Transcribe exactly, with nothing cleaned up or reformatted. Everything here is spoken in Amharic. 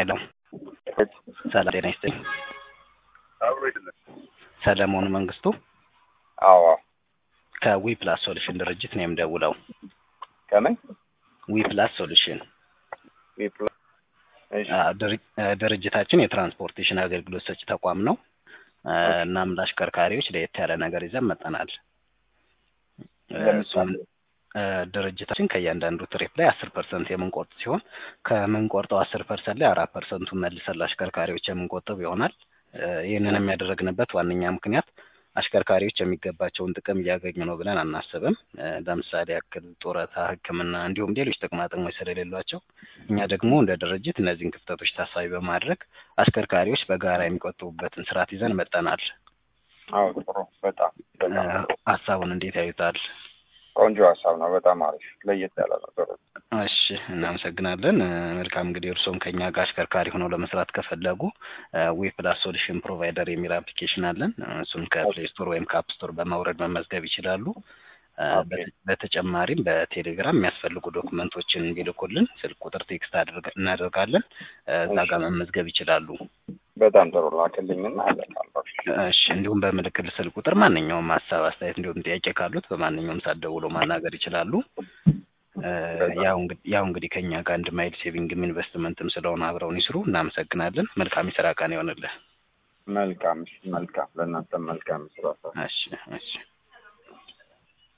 ሄሎ ሰላም ጤና ይስጥልኝ። ሰለሞን መንግስቱ አዎ ከዊ ፕላስ ሶሉሽን ድርጅት ነው የምደውለው። ከምን ዊ ፕላስ ሶሉሽን ዊ ፕላስ እሺ ድርጅታችን የትራንስፖርቴሽን አገልግሎት ሰጪ ተቋም ነው። እናም ለአሽከርካሪዎች ለየት ያለ ነገር ይዘን መጥተናል። እሱም ድርጅታችን ከእያንዳንዱ ትሪፕ ላይ አስር ፐርሰንት የምንቆርጥ ሲሆን ከምንቆርጠው አስር ፐርሰንት ላይ አራት ፐርሰንቱን መልሰን ለአሽከርካሪዎች የምንቆጥብ ይሆናል። ይህንንም ያደረግንበት ዋነኛ ምክንያት አሽከርካሪዎች የሚገባቸውን ጥቅም እያገኙ ነው ብለን አናስብም። ለምሳሌ ያክል ጡረታ፣ ሕክምና እንዲሁም ሌሎች ጥቅማ ጥቅሞች ስለሌሏቸው እኛ ደግሞ እንደ ድርጅት እነዚህን ክፍተቶች ታሳቢ በማድረግ አሽከርካሪዎች በጋራ የሚቆጥቡበትን ስርዓት ይዘን መጥተናል። አዎ ጥሩ፣ በጣም ሀሳቡን እንዴት ያዩታል? ቆንጆ ሀሳብ ነው። በጣም አሪፍ ለየት ያለ ነገር። እሺ እናመሰግናለን። መልካም እንግዲህ እርስዎም ከኛ ጋር አሽከርካሪ ሆነው ለመስራት ከፈለጉ ዊ ፕላስ ሶሉሽን ፕሮቫይደር የሚል አፕሊኬሽን አለን። እሱን ከፕሌይ ስቶር ወይም ከአፕ ስቶር በማውረድ መመዝገብ ይችላሉ። በተጨማሪም በቴሌግራም የሚያስፈልጉ ዶክመንቶችን ቢልኩልን ስልክ ቁጥር ቴክስት እናደርጋለን። እዛ ጋር መመዝገብ ይችላሉ። በጣም ጥሩ ላክልኝና አለካለሁ። እሺ እንዲሁም በምልክል ስልክ ቁጥር ማንኛውም ሀሳብ፣ አስተያየት እንዲሁም ጥያቄ ካሉት በማንኛውም ሰዓት ደውለው ማናገር ይችላሉ። ያው እንግዲህ ያው እንግዲህ ከኛ ጋር አንድ ማይል ሴቪንግም ኢንቨስትመንትም ስለሆነ አብረውን ይስሩ። እናመሰግናለን። መልካም የስራ ቀን ይሆንልህ። መልካም መልካም፣ ለእናንተ መልካም ስራ። እሺ እሺ